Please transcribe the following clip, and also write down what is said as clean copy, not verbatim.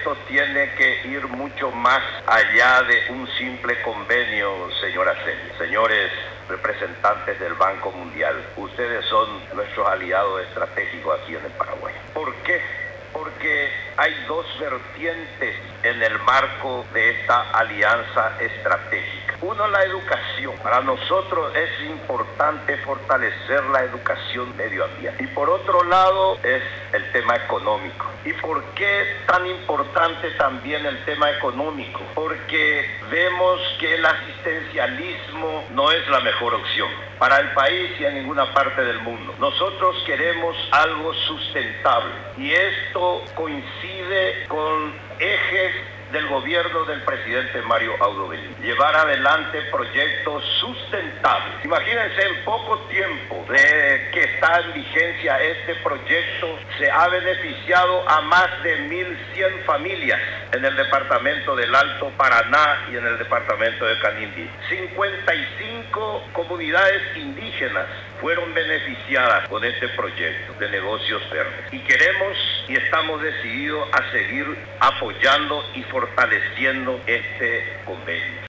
esto tiene que ir mucho más allá de un simple convenio, señora Celia. Señores representantes del Banco Mundial, ustedes son nuestros aliados estratégicos aquí en el Paraguay. ¿Por qué? Porque hay dos vertientes en el marco de esta alianza estratégica. Uno, la educación. Para nosotros es importante fortalecer la educación medioambiental. Y por otro lado es el tema económico. ¿Y por qué es tan importante también el tema económico? Porque vemos que el asistencialismo no es la mejor opción para el país y en ninguna parte del mundo. Nosotros queremos algo sustentable y esto coincide con ejes del gobierno del presidente Mario Abdo Benítez. Llevar adelante proyectos sustentables. Imagínense, en poco tiempo de que está en vigencia este proyecto, se ha beneficiado a más de 1.100 familias en el departamento del Alto Paraná y en el departamento de Canindí. 55 comunidades indígenas fueron beneficiadas con este proyecto de negocios verdes. Y queremos y estamos decididos a seguir apoyando y fortaleciendo este convenio.